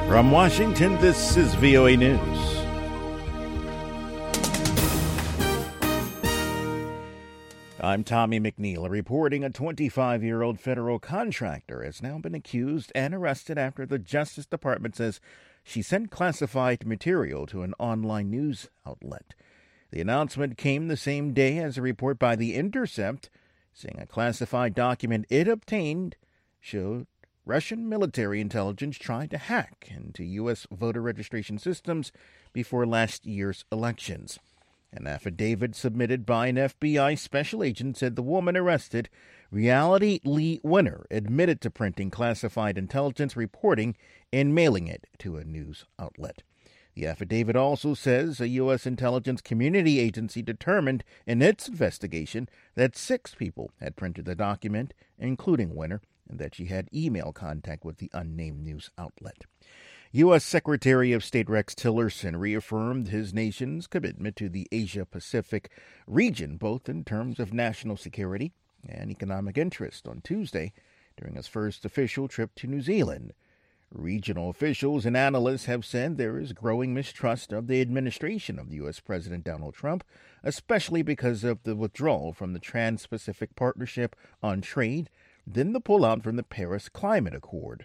From Washington, this is VOA News. I'm Tommy McNeil, reporting a 25-year-old federal contractor has now been accused and arrested after the Justice Department says she sent classified material to an online news outlet. The announcement came the same day as a report by The Intercept saying a classified document it obtained showed Russian military intelligence tried to hack into U.S. voter registration systems before last year's elections. An affidavit submitted by an FBI special agent said the woman arrested, Reality Lee Winner, admitted to printing classified intelligence reporting and mailing it to a news outlet. The affidavit also says a U.S. intelligence community agency determined in its investigation that 6 people had printed the document, including Winner, and that she had email contact with the unnamed news outlet. U.S. Secretary of State Rex Tillerson reaffirmed his nation's commitment to the Asia-Pacific region, both in terms of national security and economic interest, on Tuesday during his first official trip to New Zealand. Regional officials and analysts have said there is growing mistrust of the administration of U.S. President Donald Trump, especially because of the withdrawal from the Trans-Pacific Partnership on Trade, then the pullout from the Paris Climate Accord.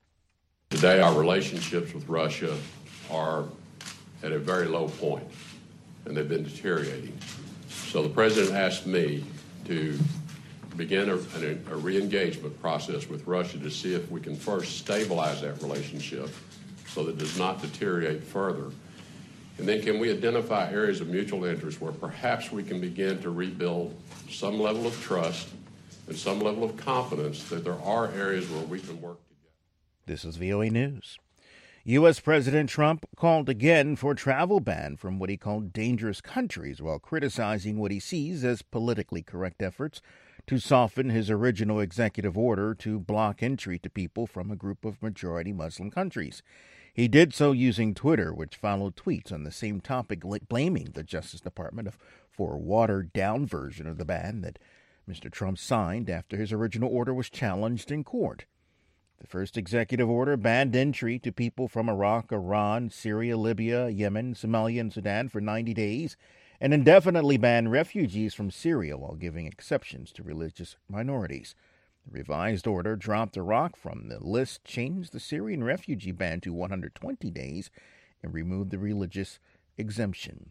Today, our relationships with Russia are at a very low point, and they've been deteriorating. So the president asked me to begin a re-engagement process with Russia to see if we can first stabilize that relationship so that it does not deteriorate further. And then can we identify areas of mutual interest where perhaps we can begin to rebuild some level of trust and some level of confidence that there are areas where we can work together. This is VOA News. U.S. President Trump called again for a travel ban from what he called dangerous countries while criticizing what he sees as politically correct efforts to soften his original executive order to block entry to people from a group of majority Muslim countries. He did so using Twitter, which followed tweets on the same topic blaming the Justice Department for a watered-down version of the ban that Mr. Trump signed after his original order was challenged in court. The first executive order banned entry to people from Iraq, Iran, Syria, Libya, Yemen, Somalia, and Sudan for 90 days, and indefinitely banned refugees from Syria while giving exceptions to religious minorities. The revised order dropped Iraq from the list, changed the Syrian refugee ban to 120 days, and removed the religious exemption.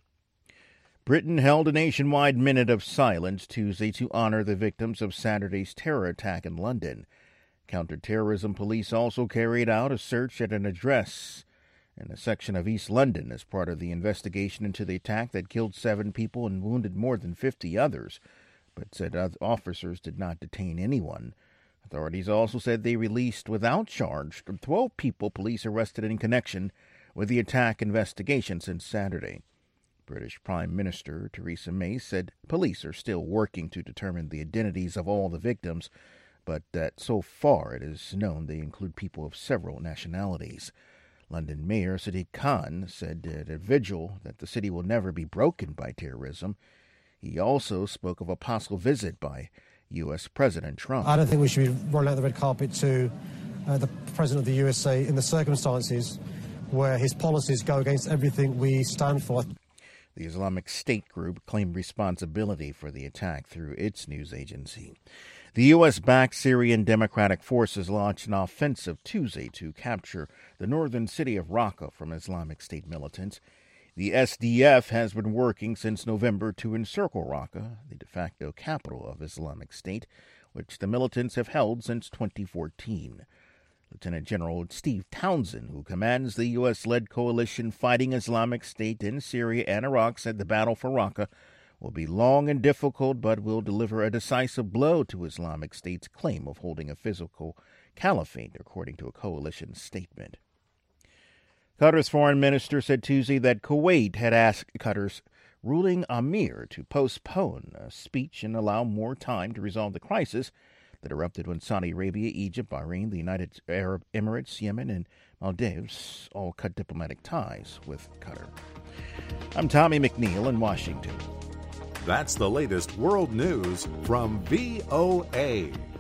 Britain held a nationwide minute of silence Tuesday to honor the victims of Saturday's terror attack in London. Counterterrorism police also carried out a search at an address in a section of East London as part of the investigation into the attack that killed 7 people and wounded more than 50 others, but said officers did not detain anyone. Authorities also said they released without charge 12 people police arrested in connection with the attack investigation since Saturday. British Prime Minister Theresa May said police are still working to determine the identities of all the victims, but that so far it is known they include people of several nationalities. London Mayor Sadiq Khan said at a vigil that the city will never be broken by terrorism. He also spoke of a possible visit by U.S. President Trump. I don't think we should be rolling out the red carpet to the President of the USA in the circumstances where his policies go against everything we stand for. The Islamic State group claimed responsibility for the attack through its news agency. The U.S.-backed Syrian Democratic Forces launched an offensive Tuesday to capture the northern city of Raqqa from Islamic State militants. The SDF has been working since November to encircle Raqqa, the de facto capital of Islamic State, which the militants have held since 2014. Lieutenant General Steve Townsend, who commands the U.S.-led coalition fighting Islamic State in Syria and Iraq, said the battle for Raqqa will be long and difficult, but will deliver a decisive blow to Islamic State's claim of holding a physical caliphate, according to a coalition statement. Qatar's foreign minister said Tuesday that Kuwait had asked Qatar's ruling Emir to postpone a speech and allow more time to resolve the crisis that erupted when Saudi Arabia, Egypt, Bahrain, the United Arab Emirates, Yemen, and Maldives all cut diplomatic ties with Qatar. I'm Tommy McNeil in Washington. That's the latest world news from VOA.